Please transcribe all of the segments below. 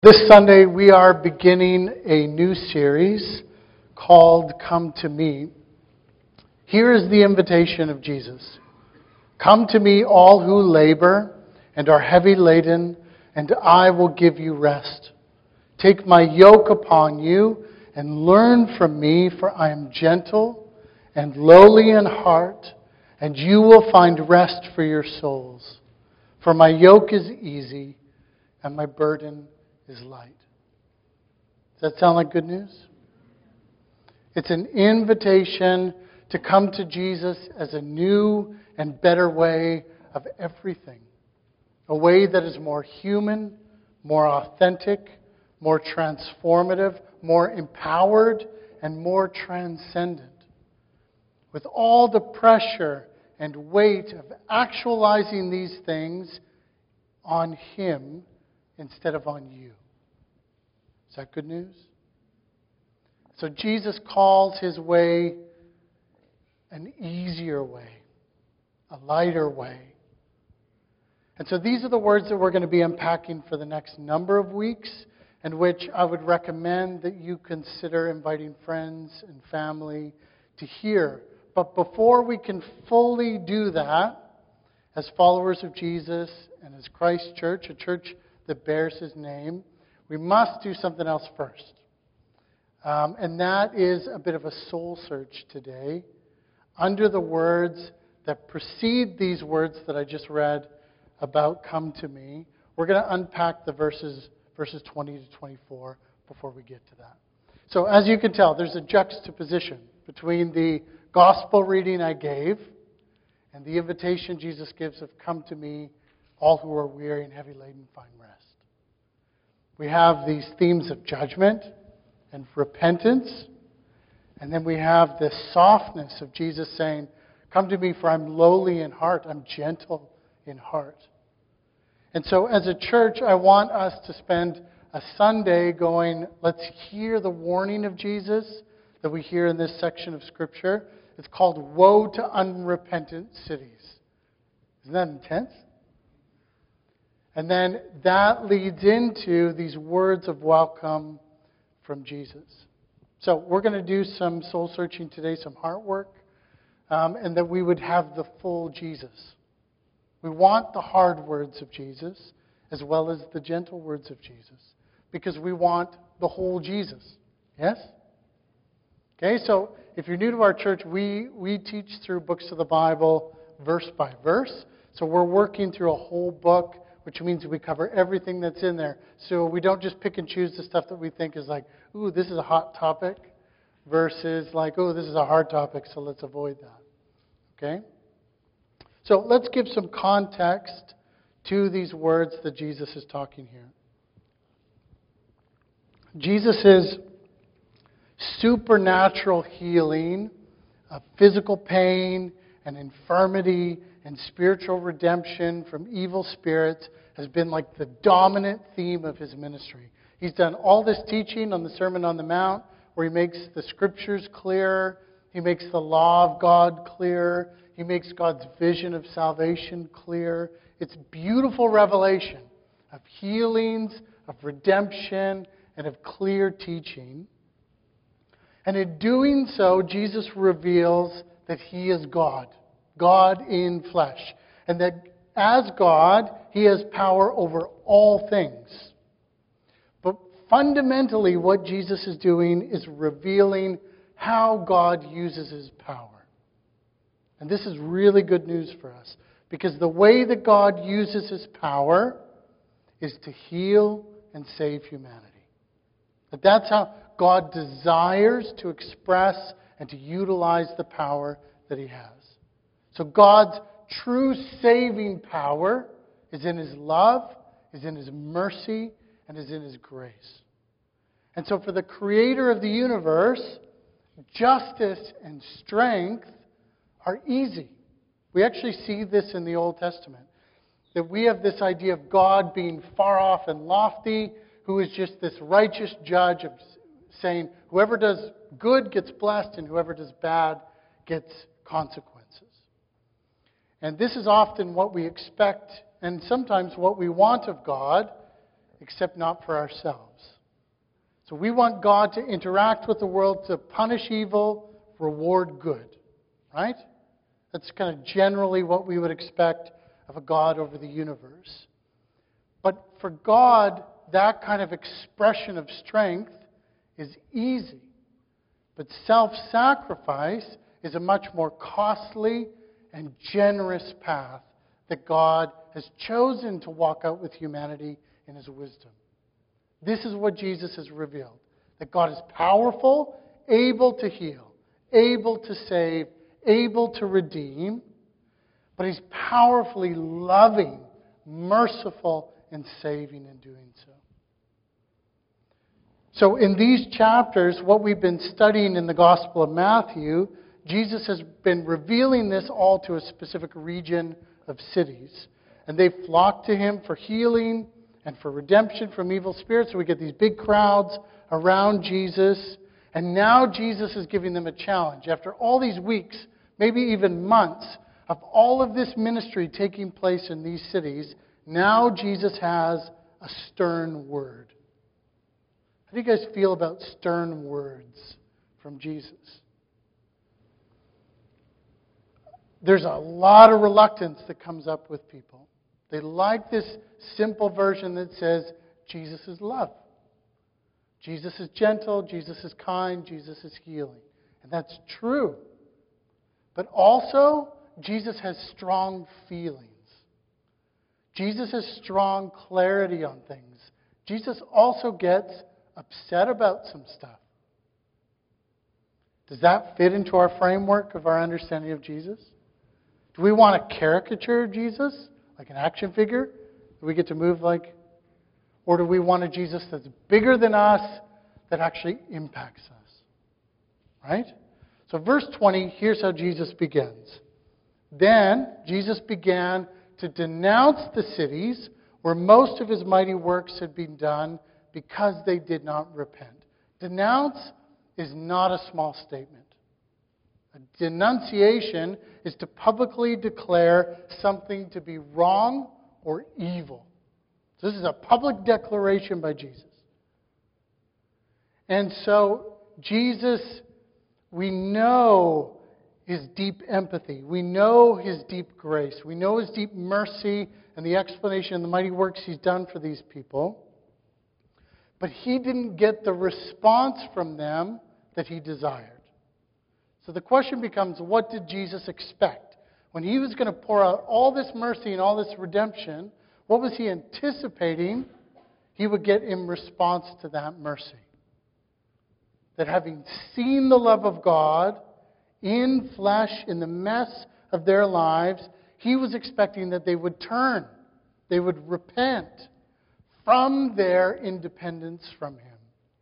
This Sunday, we are beginning a new series called Come to Me. Here is the invitation of Jesus. Come to me, all who labor and are heavy laden, and I will give you rest. Take my yoke upon you and learn from me, for I am gentle and lowly in heart, and you will find rest for your souls. For my yoke is easy and my burden is light. Does that sound like good news? It's an invitation to come to Jesus as a new and better way of everything. A way that is more human, more authentic, more transformative, more empowered, and more transcendent. With all the pressure and weight of actualizing these things on Him instead of on you. Is that good news? So Jesus calls His way an easier way, a lighter way. And so these are the words that we're going to be unpacking for the next number of weeks, and which I would recommend that you consider inviting friends and family to hear. But before we can fully do that, as followers of Jesus and as Christ Church, a church that bears His name, we must do something else first. And that is a bit of a soul search today under the words that precede these words that I just read about come to me. We're going to unpack the verses 20 to 24 before we get to that. So as you can tell, there's a juxtaposition between the gospel reading I gave and the invitation Jesus gives of come to me, all who are weary and heavy laden, find rest. We have these themes of judgment and repentance. And then we have this softness of Jesus saying, come to me for I'm lowly in heart, I'm gentle in heart. And so as a church, I want us to spend a Sunday going, let's hear the warning of Jesus that we hear in this section of Scripture. It's called Woe to Unrepentant Cities. Isn't that intense? And then that leads into these words of welcome from Jesus. So we're going to do some soul searching today, some heart work, and that we would have the full Jesus. We want the hard words of Jesus as well as the gentle words of Jesus because we want the whole Jesus. Yes? Okay, so if you're new to our church, we teach through books of the Bible verse by verse. So we're working through a whole book, which means we cover everything that's in there. So we don't just pick and choose the stuff that we think is like, ooh, this is a hot topic, versus like, oh, this is a hard topic, so let's avoid that. Okay? So let's give some context to these words that Jesus is talking here. Jesus' supernatural healing of physical pain and infirmity and spiritual redemption from evil spirits has been like the dominant theme of His ministry. He's done all this teaching on the Sermon on the Mount where He makes the Scriptures clearer, He makes the law of God clearer, He makes God's vision of salvation clear. It's beautiful revelation of healings, of redemption, and of clear teaching. And in doing so, Jesus reveals that He is God. God in flesh. And that as God, He has power over all things. But fundamentally, what Jesus is doing is revealing how God uses His power. And this is really good news for us. Because the way that God uses His power is to heal and save humanity. But that's how God desires to express and to utilize the power that He has. So God's true saving power is in His love, is in His mercy, and is in His grace. And so for the Creator of the universe, justice and strength are easy. We actually see this in the Old Testament. That we have this idea of God being far off and lofty, who is just this righteous judge of saying whoever does good gets blessed and whoever does bad gets consequences. And this is often what we expect and sometimes what we want of God except not for ourselves. So we want God to interact with the world, to punish evil, reward good. Right? That's kind of generally what we would expect of a God over the universe. But for God, that kind of expression of strength is easy. But self-sacrifice is a much more costly and generous path that God has chosen to walk out with humanity in His wisdom. This is what Jesus has revealed. That God is powerful, able to heal, able to save, able to redeem, but He's powerfully loving, merciful, and saving in doing so. So in these chapters, what we've been studying in the Gospel of Matthew, Jesus has been revealing this all to a specific region of cities. And they flock to Him for healing and for redemption from evil spirits. So we get these big crowds around Jesus. And now Jesus is giving them a challenge. After all these weeks, maybe even months, of all of this ministry taking place in these cities, now Jesus has a stern word. How do you guys feel about stern words from Jesus? There's a lot of reluctance that comes up with people. They like this simple version that says, Jesus is love. Jesus is gentle, Jesus is kind, Jesus is healing. And that's true. But also, Jesus has strong feelings. Jesus has strong clarity on things. Jesus also gets upset about some stuff. Does that fit into our framework of our understanding of Jesus? Do we want a caricature of Jesus, like an action figure that we get to move like? Or do we want a Jesus that's bigger than us, that actually impacts us? Right? So verse 20, here's how Jesus begins. Then Jesus began to denounce the cities where most of His mighty works had been done because they did not repent. Denounce is not a small statement. A denunciation is to publicly declare something to be wrong or evil. So this is a public declaration by Jesus. And so Jesus, we know His deep empathy. We know His deep grace. We know His deep mercy and the explanation and the mighty works He's done for these people. But He didn't get the response from them that He desired. So the question becomes, what did Jesus expect? When He was going to pour out all this mercy and all this redemption, what was He anticipating He would get in response to that mercy? That having seen the love of God in flesh, in the mess of their lives, He was expecting that they would turn, they would repent from their independence from Him.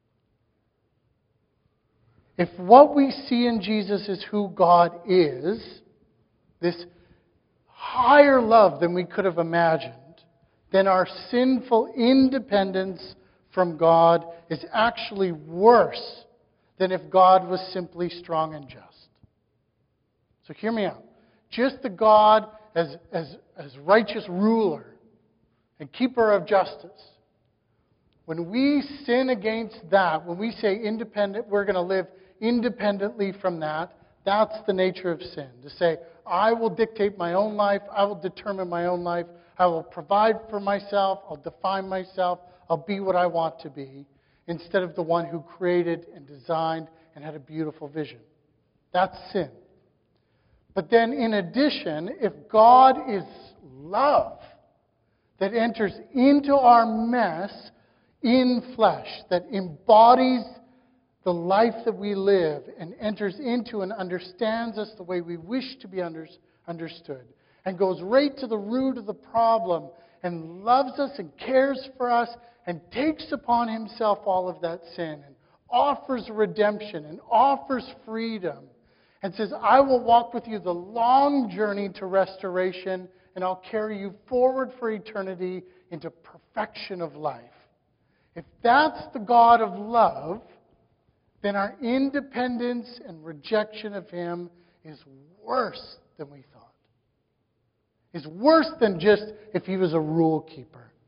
If what we see in Jesus is who God is, this higher love than we could have imagined, then our sinful independence from God is actually worse than if God was simply strong and just. So hear me out. Just the God as righteous ruler and keeper of justice. When we sin against that, when we say independent, we're going to live independently from that, that's the nature of sin. To say, I will dictate my own life, I will determine my own life, I will provide for myself, I'll define myself, I'll be what I want to be, instead of the one who created and designed and had a beautiful vision. That's sin. But then in addition, if God is love that enters into our mess in flesh, that embodies the life that we live and enters into and understands us the way we wish to be understood, and goes right to the root of the problem and loves us and cares for us and takes upon Himself all of that sin and offers redemption and offers freedom and says, I will walk with you the long journey to restoration and I'll carry you forward for eternity into perfection of life. If that's the God of love, then our independence and rejection of Him is worse than we thought. It's worse than just if He was a rule keeper.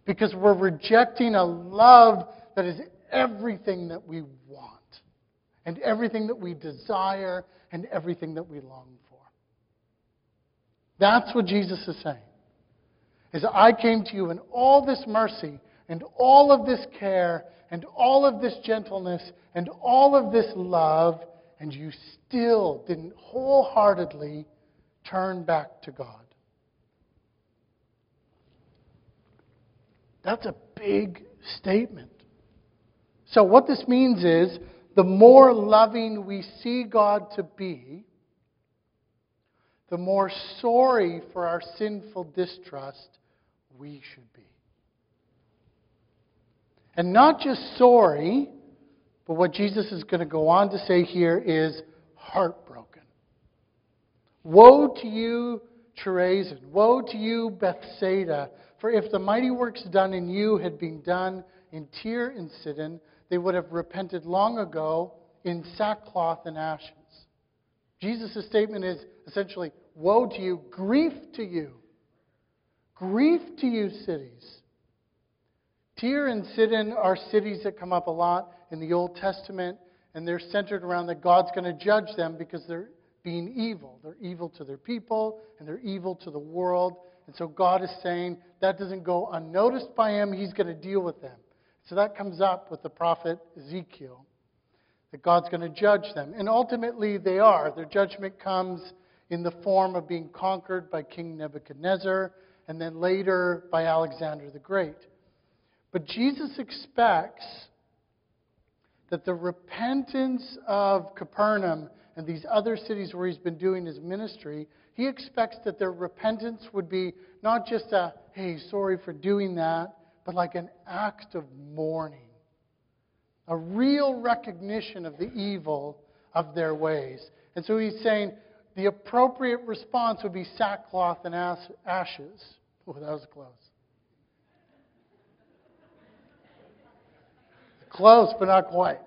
Because we're rejecting a love that is everything that we want, and everything that we desire, and everything that we long for. That's what Jesus is saying. Is I came to you in all this mercy, and all of this care, and all of this gentleness, and all of this love, and you still didn't wholeheartedly turn back to God. That's a big statement. So what this means is, the more loving we see God to be, the more sorry for our sinful distrust we should be. And not just sorry, but what Jesus is going to go on to say here is heartbroken. Woe to you, Chorazin! Woe to you, Bethsaida! For if the mighty works done in you had been done in Tyre and Sidon, they would have repented long ago in sackcloth and ashes. Jesus' statement is essentially, woe to you, grief to you. Grief to you, cities. Tyre and Sidon are cities that come up a lot in the Old Testament, and they're centered around that God's going to judge them because they're being evil. They're evil to their people, and they're evil to the world. And so God is saying that doesn't go unnoticed by Him. He's going to deal with them. So that comes up with the prophet Ezekiel, that God's going to judge them. And ultimately they are. Their judgment comes in the form of being conquered by King Nebuchadnezzar, and then later by Alexander the Great. But Jesus expects that the repentance of Capernaum and these other cities where He's been doing His ministry, He expects that their repentance would be not just a, hey, sorry for doing that, but like an act of mourning. A real recognition of the evil of their ways. And so He's saying the appropriate response would be sackcloth and ashes. Oh, that was close. Close, but not quite.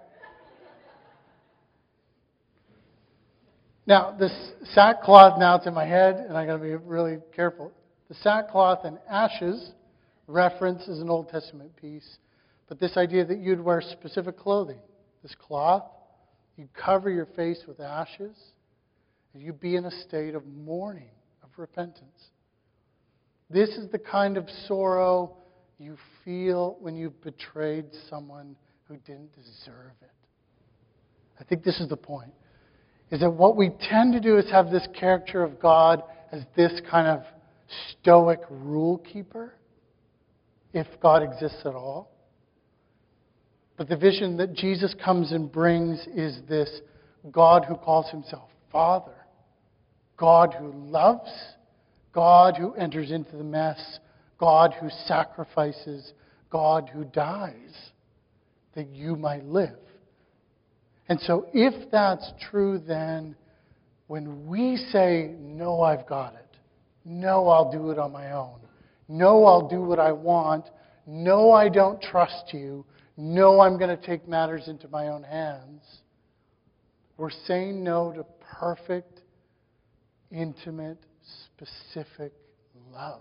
Now, this sackcloth, now it's in my head, and I got to be really careful. The sackcloth and ashes reference is an Old Testament piece, but this idea that you'd wear specific clothing, this cloth, you'd cover your face with ashes, and you'd be in a state of mourning, of repentance. This is the kind of sorrow you feel when you've betrayed someone who didn't deserve it. I think this is the point. Is that what we tend to do is have this character of God as this kind of stoic rule keeper, if God exists at all. But the vision that Jesus comes and brings is this God who calls Himself Father, God who loves, God who enters into the mess, God who sacrifices, God who dies, that you might live. And so if that's true, then when we say, no, I've got it. No, I'll do it on my own. No, I'll do what I want. No, I don't trust you. No, I'm going to take matters into my own hands. We're saying no to perfect, intimate, specific love.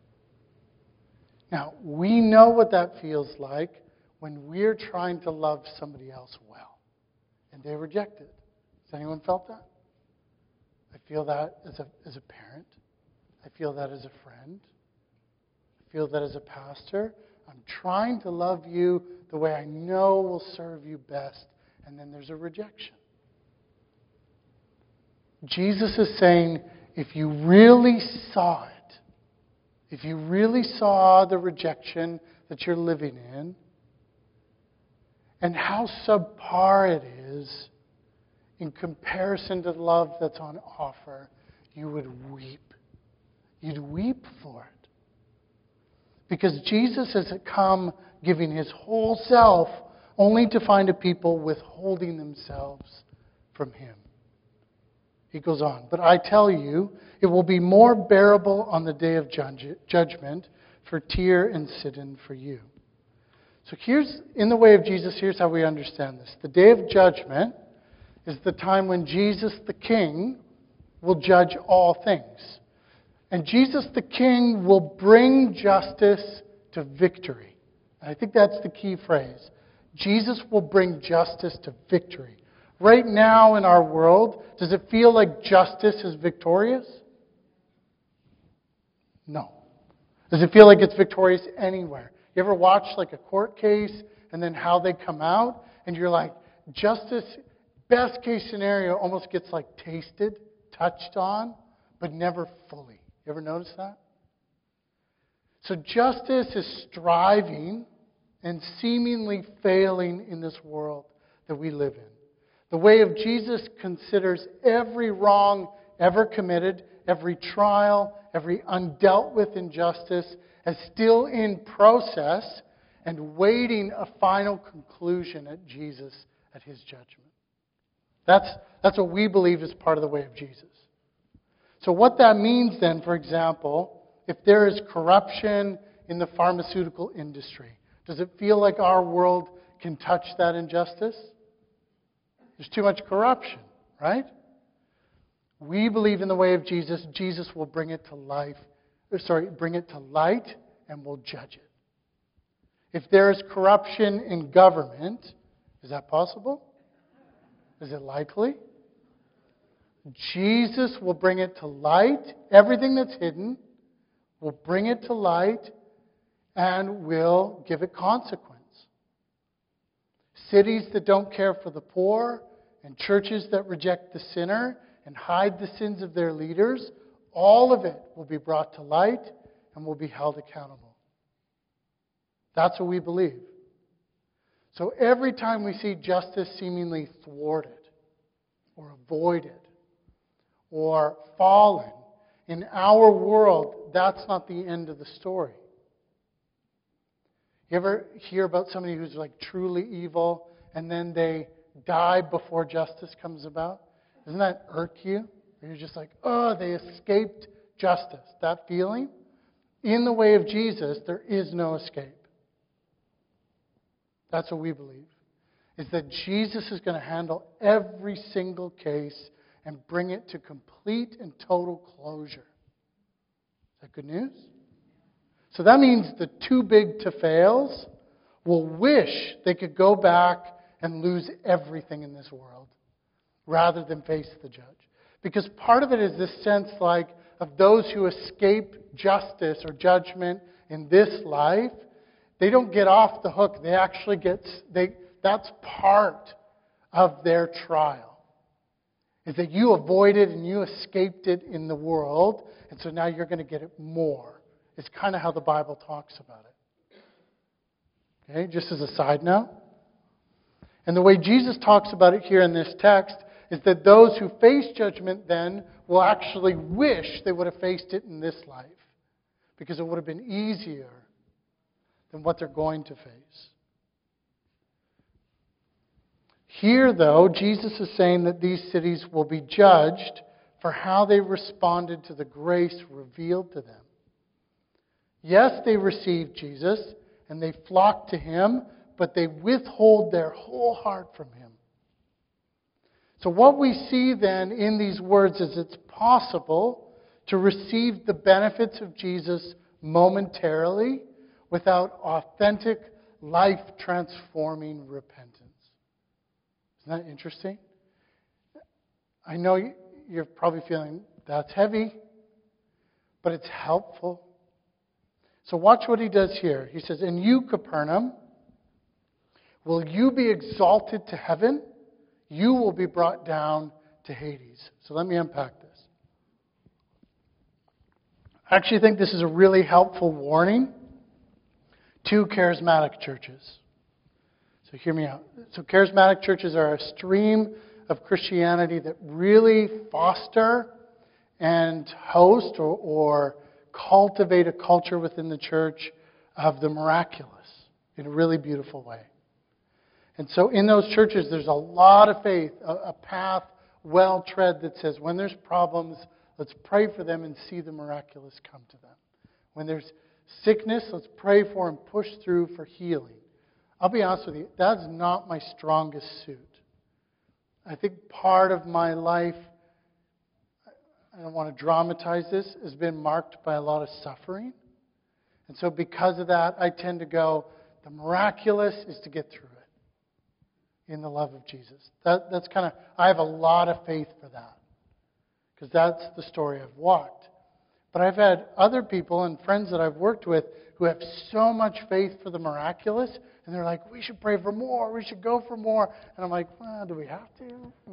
Now, we know what that feels like when we're trying to love somebody else well, and they reject it. Has anyone felt that? I feel that as a parent. I feel that as a friend. I feel that as a pastor. I'm trying to love you the way I know will serve you best, and then there's a rejection. Jesus is saying, if you really saw it, if you really saw the rejection that you're living in, and how subpar it is in comparison to the love that's on offer, you would weep. You'd weep for it. Because Jesus has come giving His whole self only to find a people withholding themselves from Him. He goes on, but I tell you, it will be more bearable on the day of judgment for Tyre and Sidon for you. So in the way of Jesus, here's how we understand this. The day of judgment is the time when Jesus the King will judge all things. And Jesus the King will bring justice to victory. And I think that's the key phrase. Jesus will bring justice to victory. Right now in our world, does it feel like justice is victorious? No. Does it feel like it's victorious anywhere? You ever watch like a court case and then how they come out and you're like, justice, best case scenario, almost gets like tasted, touched on, but never fully. You ever notice that? So justice is striving and seemingly failing in this world that we live in. The way of Jesus considers every wrong ever committed, every trial, every undealt with injustice as still in process and waiting a final conclusion at Jesus, at His judgment. That's what we believe is part of the way of Jesus. So what that means then, for example, if there is corruption in the pharmaceutical industry, does it feel like our world can touch that injustice? There's too much corruption, right? We believe in the way of Jesus. Jesus will bring it to light and will judge it. If there is corruption in government, is that possible? Is it likely? Jesus will bring it to light. Everything that's hidden will bring it to light and will give it consequence. Cities that don't care for the poor and churches that reject the sinner and hide the sins of their leaders, all of it will be brought to light and will be held accountable. That's what we believe. So every time we see justice seemingly thwarted or avoided or fallen in our world, that's not the end of the story. You ever hear about somebody who's like truly evil and then they die before justice comes about? Doesn't that irk you? You're just like, oh, they escaped justice. That feeling? In the way of Jesus, there is no escape. That's what we believe. Is that Jesus is going to handle every single case and bring it to complete and total closure. Is that good news? So that means the too big to fails will wish they could go back and lose everything in this world rather than face the judge. Because part of it is this sense like of those who escape justice or judgment in this life, they don't get off the hook. They actually that's part of their trial. Is that you avoided and you escaped it in the world, and so now you're going to get it more. It's kind of how the Bible talks about it. Okay, just as a side note. And the way Jesus talks about it here in this text is that those who face judgment then will actually wish they would have faced it in this life because it would have been easier than what they're going to face. Here, though, Jesus is saying that these cities will be judged for how they responded to the grace revealed to them. Yes, they received Jesus and they flock to Him, but they withhold their whole heart from Him. So what we see then in these words is it's possible to receive the benefits of Jesus momentarily without authentic, life-transforming repentance. Isn't that interesting? I know you're probably feeling that's heavy, but it's helpful. So watch what He does here. He says, "And you, Capernaum, will you be exalted to heaven? You will be brought down to Hades." So let me unpack this. I actually think this is a really helpful warning to charismatic churches. So hear me out. So charismatic churches are a stream of Christianity that really foster and host or cultivate a culture within the church of the miraculous in a really beautiful way. And so in those churches, there's a lot of faith, a path well tread that says when there's problems, let's pray for them and see the miraculous come to them. When there's sickness, let's pray for and push through for healing. I'll be honest with you, that's not my strongest suit. I think part of my life, I don't want to dramatize this, has been marked by a lot of suffering. And so because of that, I tend to go, the miraculous is to get through it in the love of Jesus. That's kind of, I have a lot of faith for that. Because that's the story I've walked. But I've had other people and friends that I've worked with who have so much faith for the miraculous, and they're like, we should pray for more, we should go for more. And I'm like, well, do we have to?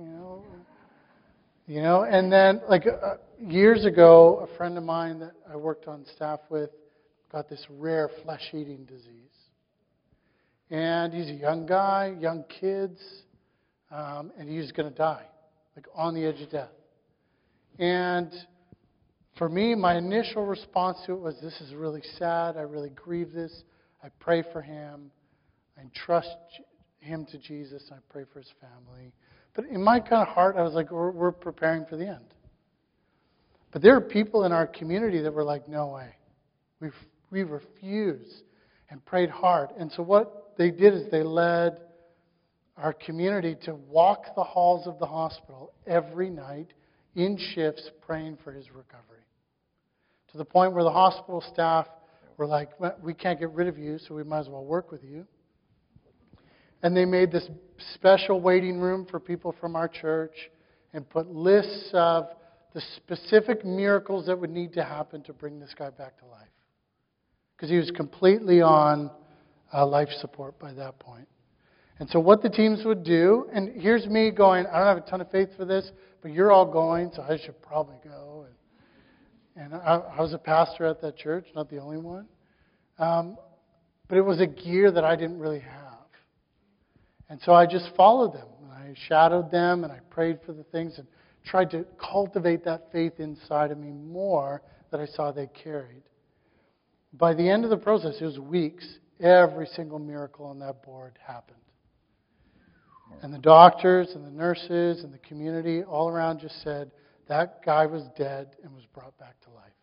And then years ago, a friend of mine that I worked on staff with got this rare flesh-eating disease. And he's a young guy, young kids, and he was going to die, on the edge of death. And for me, my initial response to it was, this is really sad. I really grieve this. I pray for him. I entrust him to Jesus. I pray for his family. But in my kind of heart, I was like, we're preparing for the end. But there are people in our community that were like, no way. We refuse, and prayed hard. And so what they did is they led our community to walk the halls of the hospital every night in shifts praying for his recovery. To the point where the hospital staff were like, we can't get rid of you, so we might as well work with you. And they made this special waiting room for people from our church and put lists of the specific miracles that would need to happen to bring this guy back to life. Because he was completely on life support by that point. And so what the teams would do, and here's me going, I don't have a ton of faith for this, but you're all going, so I should probably go. And I was a pastor at that church, not the only one. But it was a gear that I didn't really have. And so I just followed them. And I shadowed them, and I prayed for the things, and tried to cultivate that faith inside of me more that I saw they carried. By the end of the process, it was weeks, every single miracle on that board happened. And the doctors and the nurses and the community all around just said, that guy was dead and was brought back to life.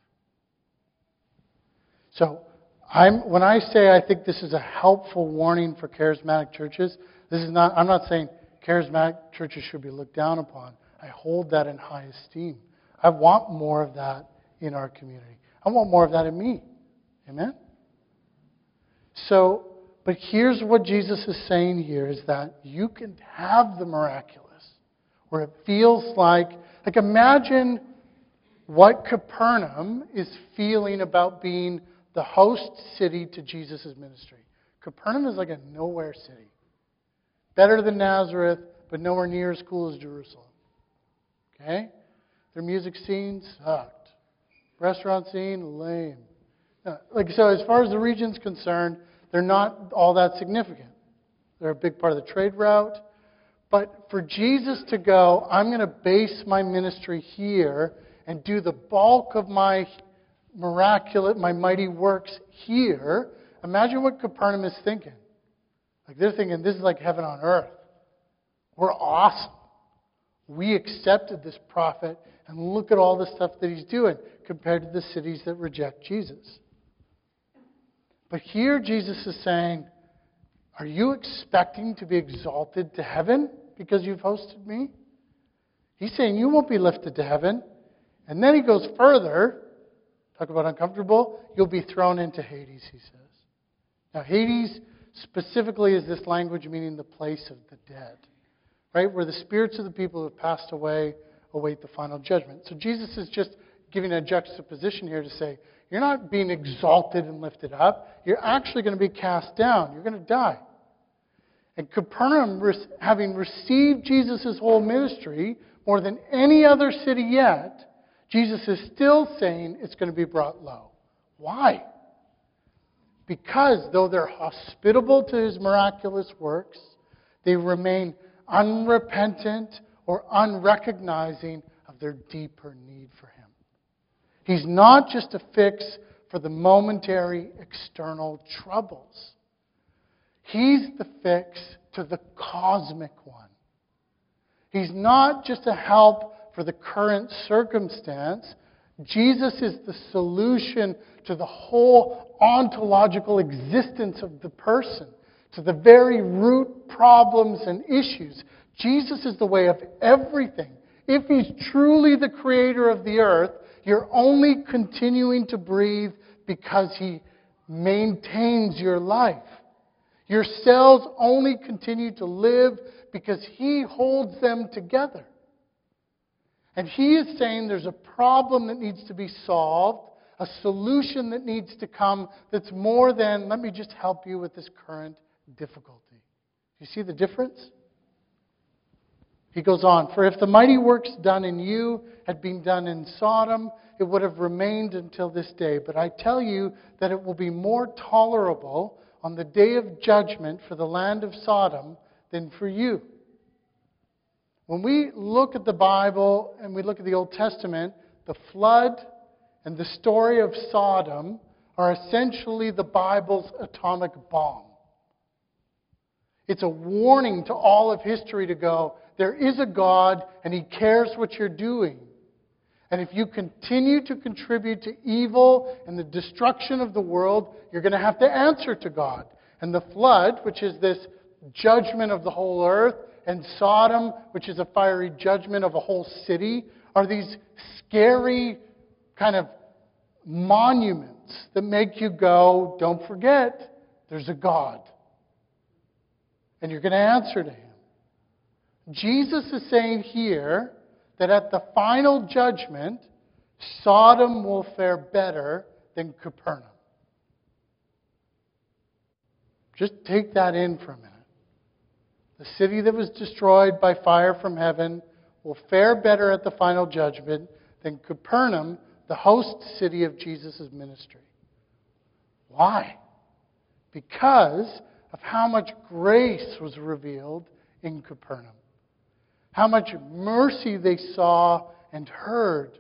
So when I say I think this is a helpful warning for charismatic churches, I'm not saying charismatic churches should be looked down upon. I hold that in high esteem. I want more of that in our community. I want more of that in me. Amen? So, but here's what Jesus is saying here is that you can have the miraculous where it feels like imagine what Capernaum is feeling about being the host city to Jesus' ministry. Capernaum is like a nowhere city. Better than Nazareth, but nowhere near as cool as Jerusalem. Okay? Their music scene sucked. Restaurant scene, lame. So as far as the region's concerned, they're not all that significant. They're a big part of the trade route. But for Jesus to go, I'm going to base my ministry here and do the bulk of my miraculous, my mighty works here. Imagine what Capernaum is thinking. They're thinking, this is like heaven on earth. We're awesome. We accepted this prophet, and look at all the stuff that he's doing compared to the cities that reject Jesus. But here Jesus is saying, are you expecting to be exalted to heaven because you've hosted me? He's saying you won't be lifted to heaven. And then he goes further. Talk about uncomfortable. You'll be thrown into Hades, he says. Now, Hades specifically is this language meaning the place of the dead. Right? Where the spirits of the people who have passed away await the final judgment. So Jesus is just giving a juxtaposition here to say, you're not being exalted and lifted up. You're actually going to be cast down. You're going to die. And Capernaum, having received Jesus' whole ministry more than any other city yet, Jesus is still saying it's going to be brought low. Why? Because though they're hospitable to his miraculous works, they remain unrepentant or unrecognizing of their deeper need for him. He's not just a fix for the momentary external troubles. He's the fix to the cosmic one. He's not just a help for the current circumstance. Jesus is the solution to the whole ontological existence of the person, to the very root problems and issues. Jesus is the way of everything. If he's truly the creator of the earth, you're only continuing to breathe because he maintains your life. Your cells only continue to live because He holds them together. And He is saying there's a problem that needs to be solved, a solution that needs to come that's more than, let me just help you with this current difficulty. You see the difference? He goes on, for if the mighty works done in you had been done in Sodom, it would have remained until this day. But I tell you that it will be more tolerable on the day of judgment for the land of Sodom than for you. When we look at the Bible and we look at the Old Testament, the flood and the story of Sodom are essentially the Bible's atomic bomb. It's a warning to all of history to go, there is a God and He cares what you're doing. And if you continue to contribute to evil and the destruction of the world, you're going to have to answer to God. And the flood, which is this judgment of the whole earth, and Sodom, which is a fiery judgment of a whole city, are these scary kind of monuments that make you go, don't forget, there's a God. And you're going to answer to Him. Jesus is saying here that at the final judgment, Sodom will fare better than Capernaum. Just take that in for a minute. The city that was destroyed by fire from heaven will fare better at the final judgment than Capernaum, the host city of Jesus' ministry. Why? Because of how much grace was revealed in Capernaum. How much mercy they saw and heard.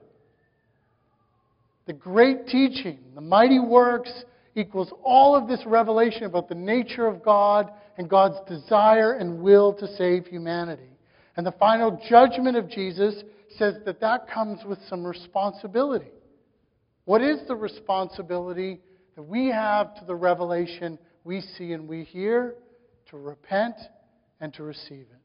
The great teaching, the mighty works, equals all of this revelation about the nature of God and God's desire and will to save humanity. And the final judgment of Jesus says that that comes with some responsibility. What is the responsibility that we have to the revelation we see and we hear? To repent and to receive it.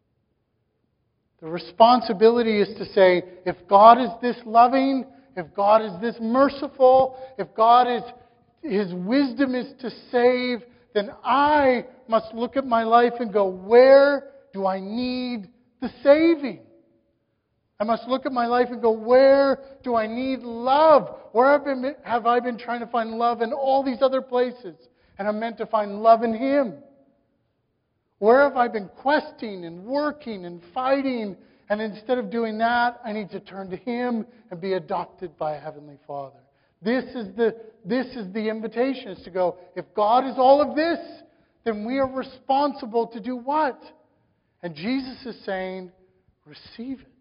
The responsibility is to say, if God is this loving, if God is this merciful, if God is, His wisdom is to save, then I must look at my life and go, where do I need the saving? I must look at my life and go, where do I need love? Where have I been trying to find love in all these other places? And I'm meant to find love in Him. Where have I been questing and working and fighting? And instead of doing that, I need to turn to Him and be adopted by a Heavenly Father. This is the invitation, is to go, if God is all of this, then we are responsible to do what? And Jesus is saying, receive it.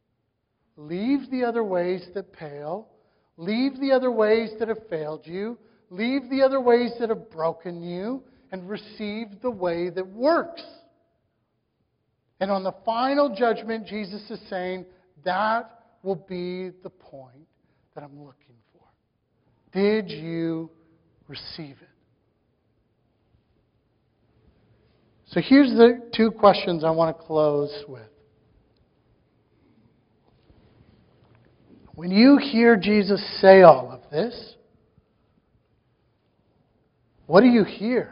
Leave the other ways that pale. Leave the other ways that have failed you. Leave the other ways that have broken you. And receive the way that works. And on the final judgment, Jesus is saying, that will be the point that I'm looking for. Did you receive it? So here's the two questions I want to close with. When you hear Jesus say all of this, what do you hear?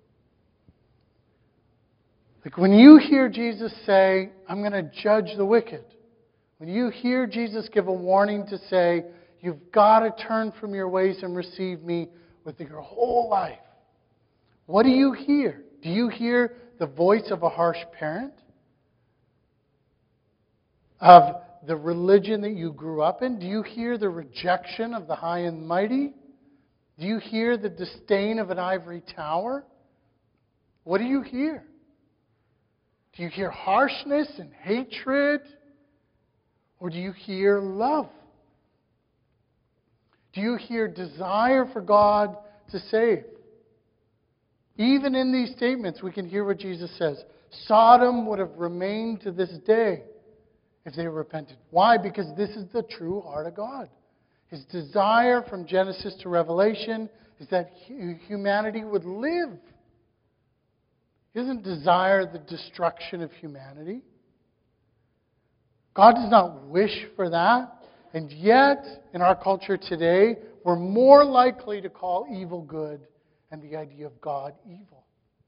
Like when you hear Jesus say, I'm going to judge the wicked. When you hear Jesus give a warning to say, you've got to turn from your ways and receive me with your whole life. What do you hear? Do you hear the voice of a harsh parent? Of the religion that you grew up in? Do you hear the rejection of the high and mighty? Do you hear the disdain of an ivory tower? What do you hear? Do you hear harshness and hatred? Or do you hear love? Do you hear desire for God to save? Even in these statements, we can hear what Jesus says. Sodom would have remained to this day if they repented. Why? Because this is the true heart of God. His desire from Genesis to Revelation is that humanity would live. He doesn't desire the destruction of humanity. God does not wish for that. And yet, in our culture today, we're more likely to call evil good and the idea of God evil.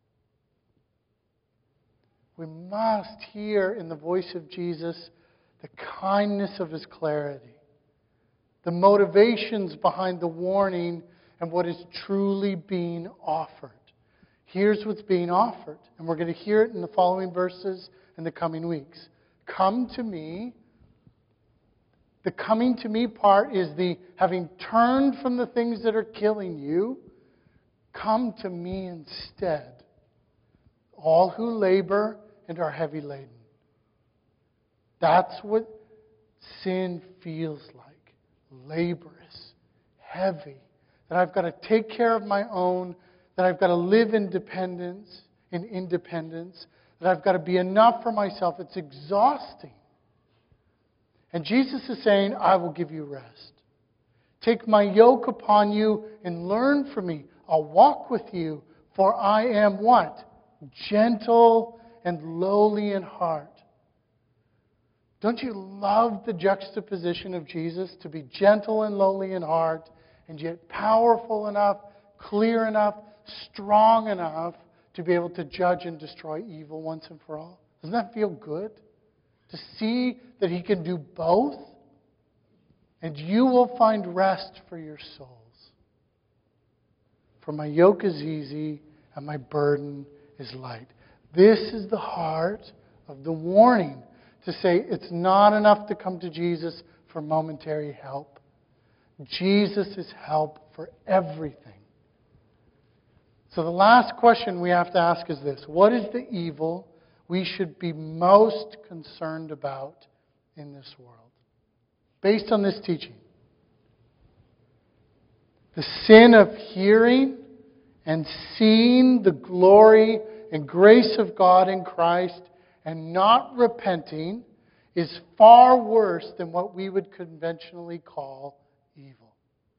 We must hear in the voice of Jesus the kindness of His clarity, the motivations behind the warning, and what is truly being offered. Here's what's being offered, and we're going to hear it in the following verses in the coming weeks. Come to me. The coming to me part is the having turned from the things that are killing you, come to me instead. All who labor and are heavy laden. That's what sin feels like. Laborious, heavy. That I've got to take care of my own. That I've got to live in independence. That I've got to be enough for myself. It's exhausting. And Jesus is saying, I will give you rest. Take my yoke upon you and learn from me. I'll walk with you, for I am what? Gentle and lowly in heart. Don't you love the juxtaposition of Jesus to be gentle and lowly in heart, and yet powerful enough, clear enough, strong enough to be able to judge and destroy evil once and for all? Doesn't that feel good? To see that He can do both, and you will find rest for your souls. For my yoke is easy and my burden is light. This is the heart of the warning, to say it's not enough to come to Jesus for momentary help. Jesus is help for everything. So the last question we have to ask is this: what is the evil we should be most concerned about in this world? Based on this teaching. The sin of hearing and seeing the glory and grace of God in Christ and not repenting is far worse than what we would conventionally call evil.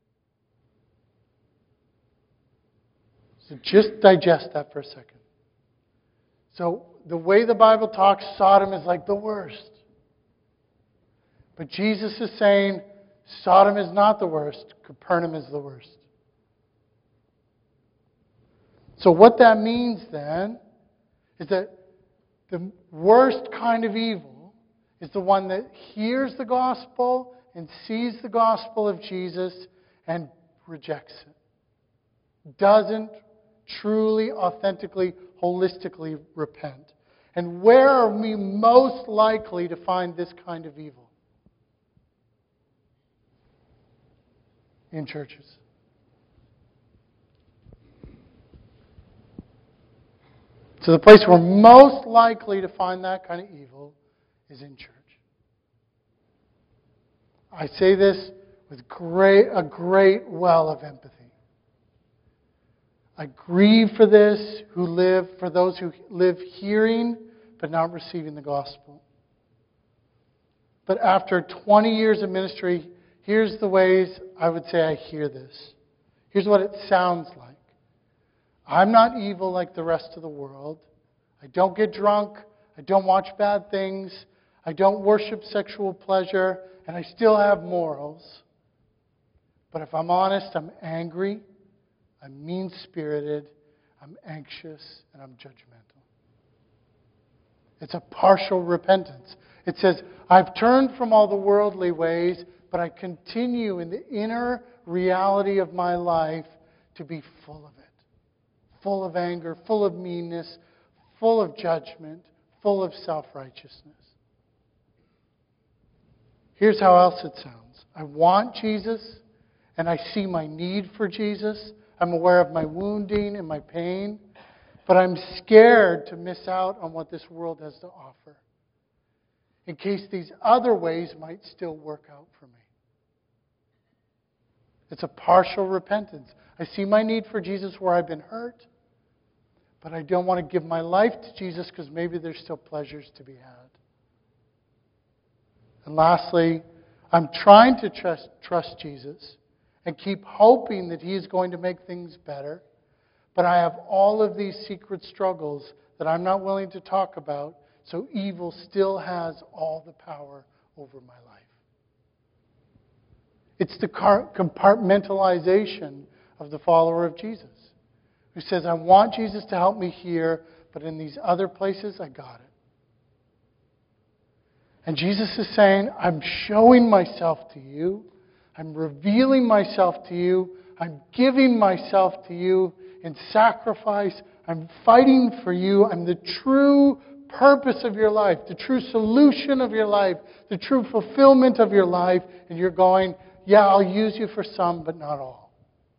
So just digest that for a second. So the way the Bible talks, Sodom is like the worst. But Jesus is saying Sodom is not the worst. Capernaum is the worst. So what that means then is that the worst kind of evil is the one that hears the gospel and sees the gospel of Jesus and rejects it. Doesn't truly, authentically, holistically repent. And where are we most likely to find this kind of evil? In churches. So the place we're most likely to find that kind of evil is in church. I say this with a great well of empathy. I grieve for those who live hearing but not receiving the gospel. But after 20 years of ministry, here's the ways I would say I hear this. Here's what it sounds like. I'm not evil like the rest of the world. I don't get drunk. I don't watch bad things. I don't worship sexual pleasure. And I still have morals. But if I'm honest, I'm angry. I'm mean-spirited. I'm anxious. And I'm judgmental. It's a partial repentance. It says, I've turned from all the worldly ways, but I continue in the inner reality of my life to be full of it. Full of anger, full of meanness, full of judgment, full of self-righteousness. Here's how else it sounds. I want Jesus, and I see my need for Jesus. I'm aware of my wounding and my pain, but I'm scared to miss out on what this world has to offer, in case these other ways might still work out for me. It's a partial repentance. I see my need for Jesus where I've been hurt, but I don't want to give my life to Jesus because maybe there's still pleasures to be had. And lastly, I'm trying to trust Jesus and keep hoping that He is going to make things better, but I have all of these secret struggles that I'm not willing to talk about, so evil still has all the power over my life. It's the compartmentalization of the follower of Jesus, who says, I want Jesus to help me here, but in these other places, I got it. And Jesus is saying, I'm showing myself to you. I'm revealing myself to you. I'm giving myself to you in sacrifice. I'm fighting for you. I'm the true purpose of your life, the true solution of your life, the true fulfillment of your life. And you're going, yeah, I'll use you for some, but not all.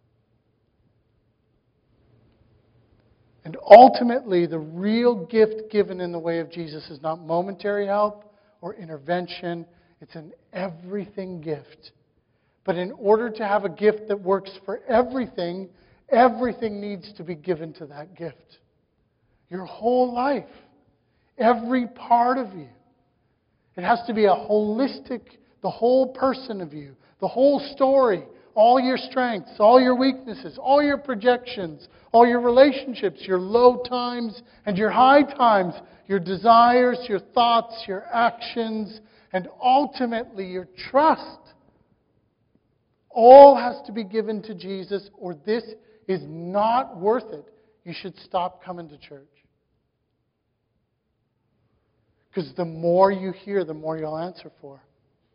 And ultimately, the real gift given in the way of Jesus is not momentary help or intervention. It's an everything gift. But in order to have a gift that works for everything, everything needs to be given to that gift. Your whole life. Every part of you. It has to be a holistic, the whole person of you. The whole story. All your strengths, all your weaknesses, all your projections, all your relationships, your low times and your high times, your desires, your thoughts, your actions, and ultimately your trust. All has to be given to Jesus, or this is not worth it. You should stop coming to church. Because the more you hear, the more you'll answer for.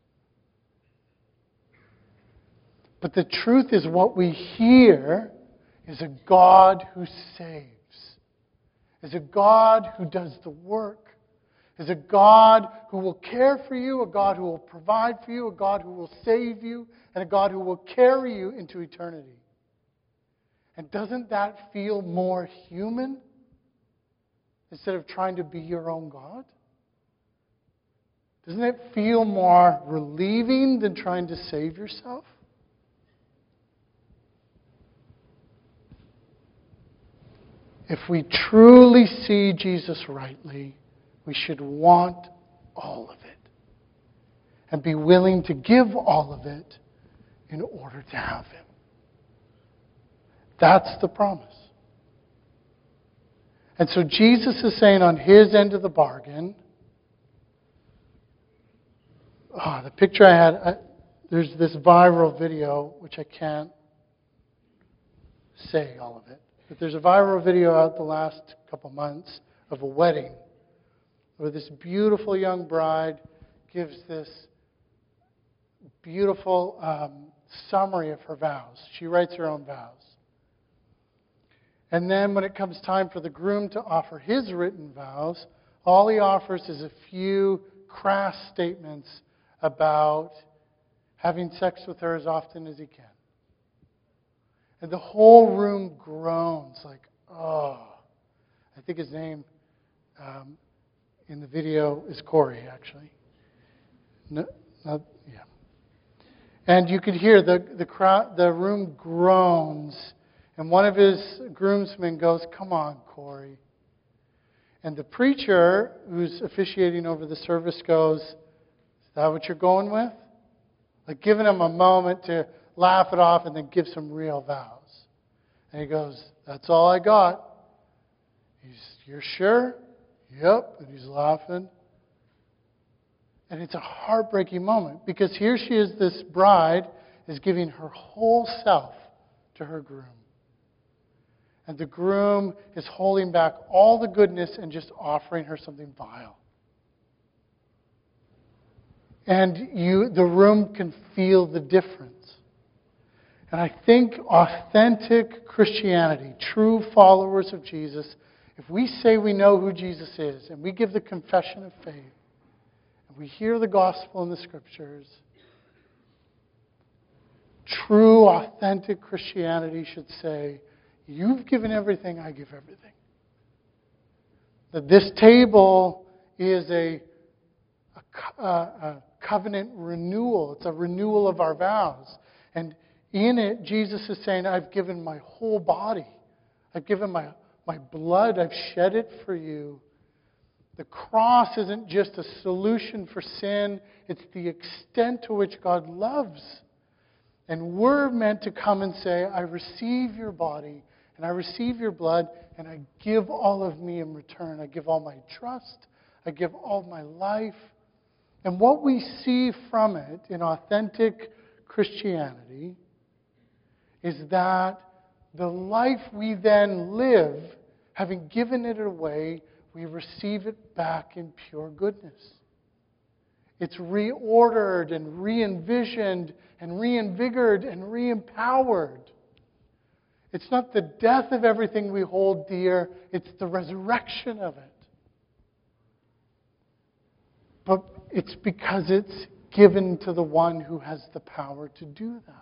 But the truth is, what we hear is a God who saves, is a God who does the work, is a God who will care for you, a God who will provide for you, a God who will save you, and a God who will carry you into eternity. And doesn't that feel more human instead of trying to be your own God? Doesn't it feel more relieving than trying to save yourself? If we truly see Jesus rightly, we should want all of it and be willing to give all of it in order to have Him. That's the promise. And so Jesus is saying on His end of the bargain, the picture I had, there's this viral video, which I can't say all of it. But there's a viral video out the last couple months of a wedding where this beautiful young bride gives this beautiful summary of her vows. She writes her own vows. And then when it comes time for the groom to offer his written vows, all he offers is a few crass statements about having sex with her as often as he can. And the whole room groans like, oh. I think his name in the video is Corey, actually. No, not, yeah. And you could hear the room groans. And one of his groomsmen goes, come on, Corey. And the preacher, who's officiating over the service, goes, is that what you're going with? Like giving him a moment to laugh it off and then give some real vows. And he goes, that's all I got. You're sure? Yep. And he's laughing. And it's a heartbreaking moment because here she is, this bride is giving her whole self to her groom. And the groom is holding back all the goodness and just offering her something vile. And the room can feel the difference. And I think authentic Christianity, true followers of Jesus, if we say we know who Jesus is and we give the confession of faith and we hear the gospel in the scriptures, true authentic Christianity should say, you've given everything, I give everything. That this table is a covenant renewal. It's a renewal of our vows. And in it, Jesus is saying, I've given my whole body. I've given my blood. I've shed it for you. The cross isn't just a solution for sin. It's the extent to which God loves. And we're meant to come and say, I receive your body and I receive your blood and I give all of me in return. I give all my trust. I give all my life. And what we see from it in authentic Christianity is that the life we then live, having given it away, we receive it back in pure goodness. It's reordered and re-envisioned and reinvigorated and re-empowered. It's not the death of everything we hold dear, it's the resurrection of it. But it's because it's given to the one who has the power to do that.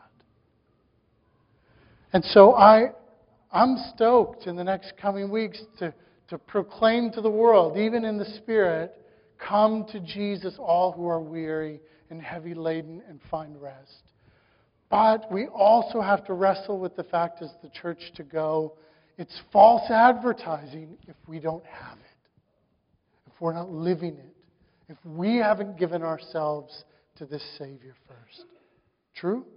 And so I'm stoked in the next coming weeks to proclaim to the world, even in the Spirit, come to Jesus, all who are weary and heavy laden, and find rest. But we also have to wrestle with the fact as the church to go, it's false advertising if we don't have it, if we're not living it, if we haven't given ourselves to this Savior first. True?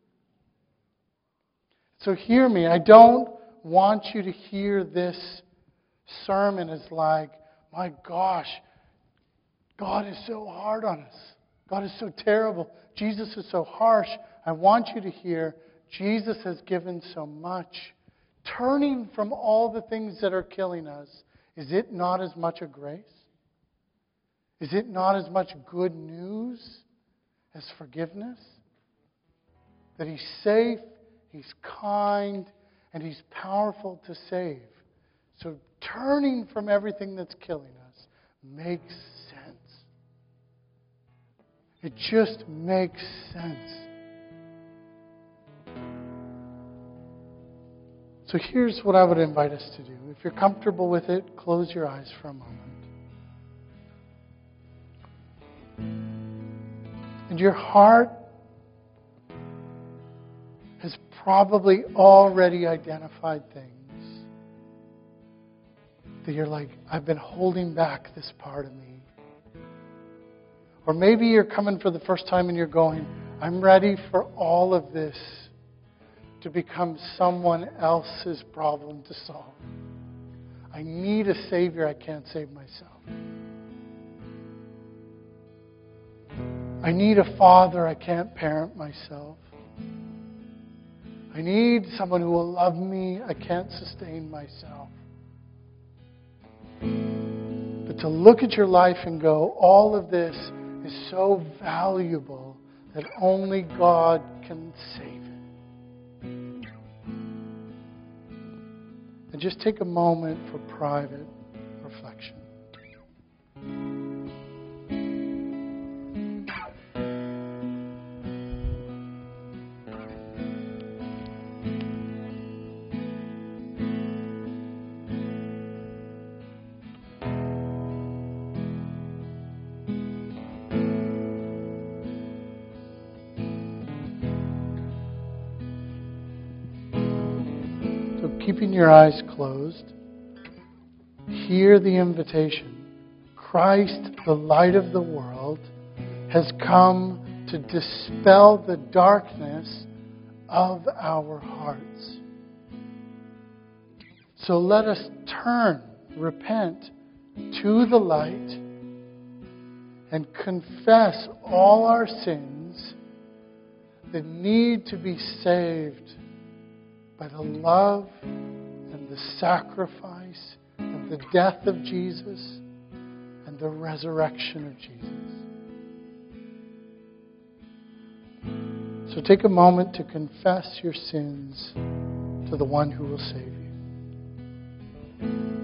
So hear me. I don't want you to hear this sermon as like, my gosh, God is so hard on us. God is so terrible. Jesus is so harsh. I want you to hear, Jesus has given so much. Turning from all the things that are killing us, is it not as much a grace? Is it not as much good news as forgiveness? That He's safe, He's kind, and He's powerful to save. So turning from everything that's killing us makes sense. It just makes sense. So here's what I would invite us to do. If you're comfortable with it, close your eyes for a moment. And your heart has probably already identified things that you're like, I've been holding back this part of me. Or maybe you're coming for the first time and you're going, I'm ready for all of this to become someone else's problem to solve. I need a Savior. I can't save myself. I need a father. I can't parent myself. I need someone who will love me. I can't sustain myself. But to look at your life and go, all of this is so valuable that only God can save it. And just take a moment for private reflection. Keeping your eyes closed, hear the invitation. Christ, the light of the world, has come to dispel the darkness of our hearts. So let us turn, repent to the light, and confess all our sins that need to be saved by the love and the sacrifice and the death of Jesus and the resurrection of Jesus. So take a moment to confess your sins to the one who will save you.